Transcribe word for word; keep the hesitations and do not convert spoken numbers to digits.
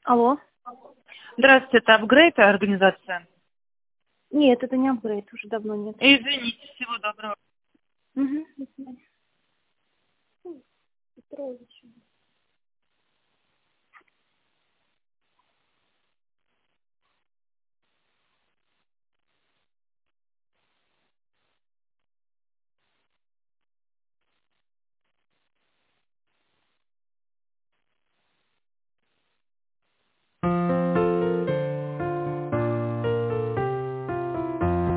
Алло. Здравствуйте, это апгрейд организация. Нет, это не апгрейд, уже давно нет. Извините, всего доброго. Угу. До свидания. М, Петрович.